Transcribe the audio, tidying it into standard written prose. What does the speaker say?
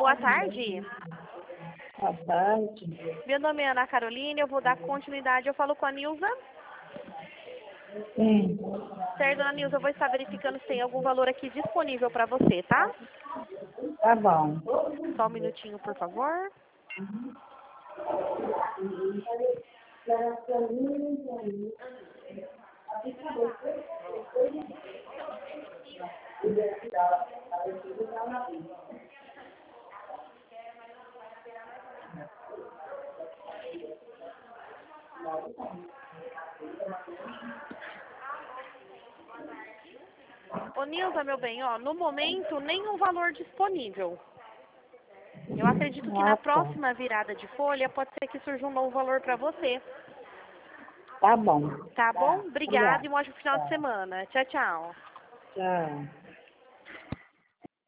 boa tarde. Boa tarde. Meu nome é Ana Carolina, eu vou dar continuidade. Eu falo com a Nilza. Sim. Certo, dona Nilza, eu vou estar verificando se tem algum valor aqui disponível para você, tá? Tá bom. Só um minutinho, por favor. Ô, Nilza, meu bem, ó, no momento, nenhum valor disponível. Eu acredito que na próxima virada de folha pode ser que surja um novo valor para você. Tá bom. Tá bom? Obrigada Obrigada. e um ótimo final de semana. Tchau, tchau. Tchau.